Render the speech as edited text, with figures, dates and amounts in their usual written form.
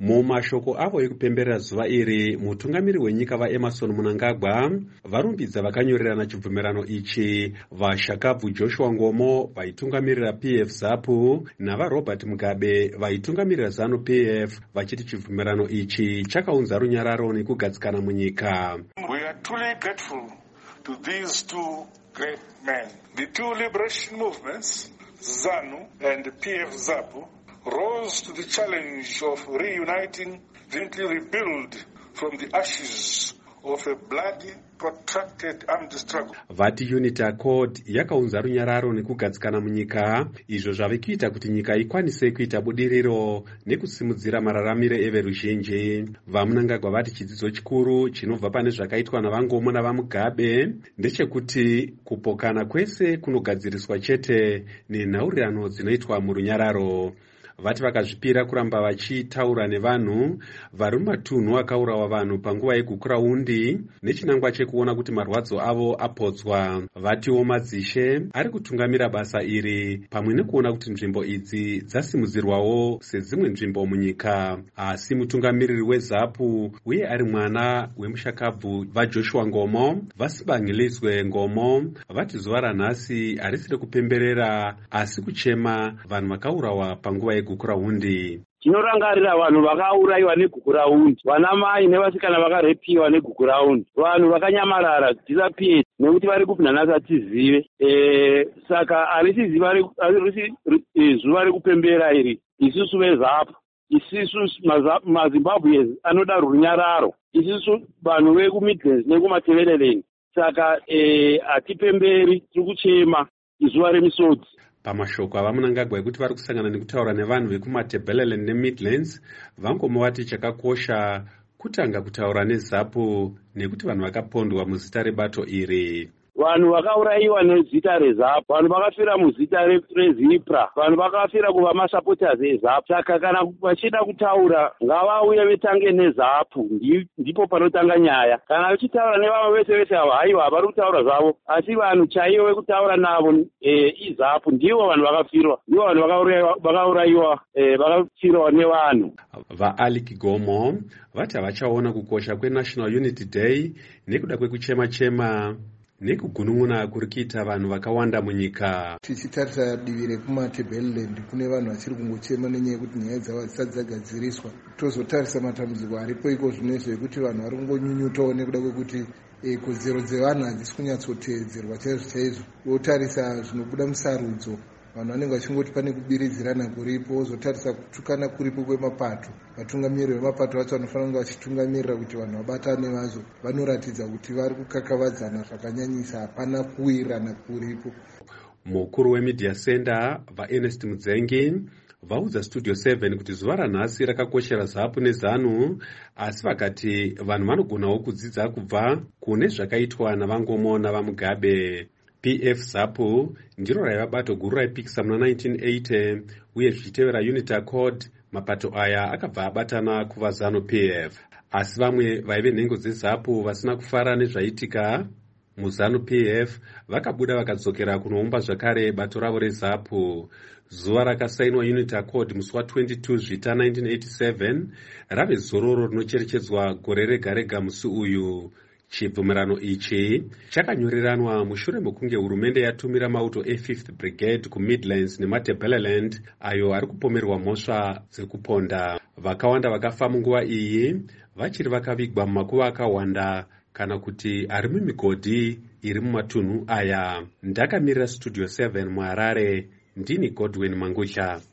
Mumashoko avo ekupemberera zuva iri, mutungamiri wenyika vaEmmerson Mnangagwa varumbidza vakanyorerana chibvumirano ichi vaShakabvu Joshua Ngomo vaitungamirira PF ZAPU navaRobert Mugabe vaitungamirira ZANU-PF vachiti chibvumirano ichi chakaunza runyararo nekugadzikana munyika. We are truly grateful to these two great men. The two liberation movements, ZANU and PF ZAPU, rose to the challenge of reuniting, gently rebuild from the ashes of a bloody, protracted armed struggle. Vati Unity Accord yakaunza runyararo nekugadzikana munyika, izvo zvave kuita kuti nyika ikwanise kuita budiriro nekusimudzira mararamire everuzhinji. VaMnangagwa vati chidzidzo chikuru chinobva pane zvakaitwa navaNgomo navaMugabe ndechekuti kupokana kwese kunogadziriswa chete nenhaurirano dzinoitwa murunyararo. Vati vakazvipira kuramba vachitaura nevanhu vari mumatunhu akaurawa vanhu panguva yegukurahundi nechinangwa chekuona kuti marwadzo avo apodzwa. Vatiwo madzishe ari kutungamira basa iri pamwe nekuona kuti nzvimbo idzi dzasimudzirwawo sedzimwe nzvimbo munyika. Asi mutungamiriri weZAPU uye ari mwana wemuShakabvu vaJoshua Ngomo vaSibangilizwe Ngomo vati zuva ranhasi harisiri kupemberera asi kuchema vanhu vakaurawa panguva yegukurahundi. Tinorangarira vanhu vakaurayiwa negukurahundi, vanamai nevasikana vakarepiwa negukurahundi, vanhu vakanyamarara disappeared nekuti vari kupinhanhasa tizive. Saka harisi zuva rekupembera iri. Isusu veZAPU, isusu maZimbabwe anoda runyararo, isusu vanhu vekuMidlands nekumaTebeleleni. Saka hatipemberi, tiri kuchema izuva remisodzi. Pamashoko avaMnangagwa ekuti vari kusangana nekutaura nevanhu vekumaTebeleland neMidlands, vaNgomo vati chakakosha kutanga kutaura neZAPU nekuti vanhu vakapondwa muzita rebato iri. Vanhu vakaurayiwa nezita reZAPU, vanhu vakafira muzita reZIPRA, vanhu vakafira kuva masupporters eZAPU. Saka kana vachida kutaura ngavauye vetange neZAPU, ndipo panotanga nyaya. Kana vachitaura nevamwe vese ava haiwa havari kutaura zvavo, asi vanhu chaivo vekutaura navo iZAPU ndivo vanhu vakafirwa, ndivo vanhu vakaurayiwa vakafirwa nevanhu. VaAlick Gomo vati havachaona kukosha kweNational Unity Day nekuda kwekuchema-chema nekugunun'una kuri kuita vanhu vakawanda munyika. Tichitarisa divi rekumaTebeleland kune vanhu vachiri kungochema nenyaya yekuti nyaya dzavo dzisati dzagadziriswa. Tozotarisa matambudziko aripo iko zvinezvo ekuti vanhu vari kungonyunyutawo nekuda kwekuti kodzero dzevanhu hadzisi kunyatsotevedzerwa chaizvo. Wotarisa zvinobuda musarudzo, vanhu vanenge vachingoti pane kubiridzirana kuripo. Wozotarisa kutukana kuripo kwemapato, vatungamiriri vemapato vacho vanofanira kunge vachitungamirira kuti vanhu vabatane vazvo. Vanoratidza kuti vari kukakavadzana zvakanyanyisa, hapana kuwirirana kuripo. Mukuru weMedia Center vaErnest Mudzengi vaudza Studio 7 kuti zuva ranhasi rakakoshera ZAPU neZANU, asi vakati vanhu vanogonawo kudzidza kubva kune zvakaitwa navaNgomo navaMugabe. PF ZAPU ndiro raiva bato guru raipikisa muna 1980 uye zvichitevera Unity Accord mapato aya akabva abatana kuva ZANU-PF. Asi vamwe vaive nhengo dzeZAPU vasina kufara nezvaitika muZANU-PF vakabuda vakadzokera kunoumba zvakare bato ravo reZAPU. Zuva rakasainwa Unity Accord musi wa22 Zvita 1987 rave zororo rinocherechedzwa gore rega rega musi uyu. Chibvumirano ichi chakanyoreranwa mushure mekunge hurumende yatumira mauto e5th Brigade kuMidlands nemaTebeleland ayo ari kupomerwa mhosva dzekuponda. Vakawanda vakafa munguva iyi vachiri vakavigwa mumakuva akawanda kana kuti ari mumigodhi iri mumatunhu aya. Ndakamirira Studio 7 muHarare, ndini Godwin Mangudla.